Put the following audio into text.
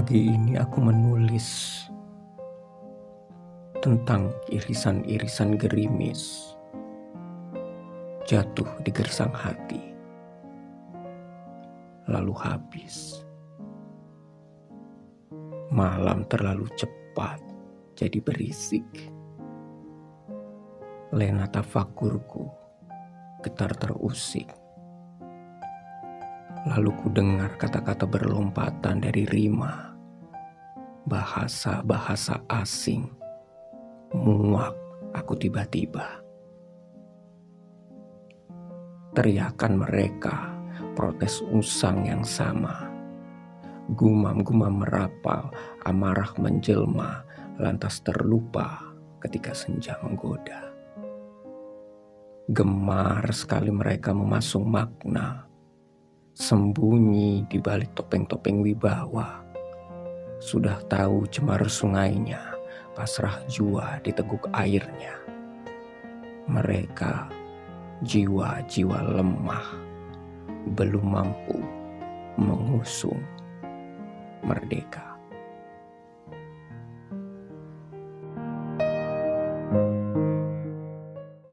Pagi ini aku menulis tentang irisan-irisan gerimis jatuh di gersang hati, lalu habis. Malam terlalu cepat jadi berisik. Lena tafakurku getar terusik. Lalu ku dengar kata-kata berlompatan dari rima, bahasa-bahasa asing. Muak aku tiba-tiba. Teriakan mereka, protes usang yang sama. Gumam-gumam merapal, amarah menjelma, lantas terlupa ketika senja menggoda. Gemar sekali mereka memasung makna, sembunyi di balik topeng-topeng wibawa. Sudah tahu cemar sungainya, pasrah jua di teguk airnya. Mereka jiwa-jiwa lemah, belum mampu mengusung merdeka.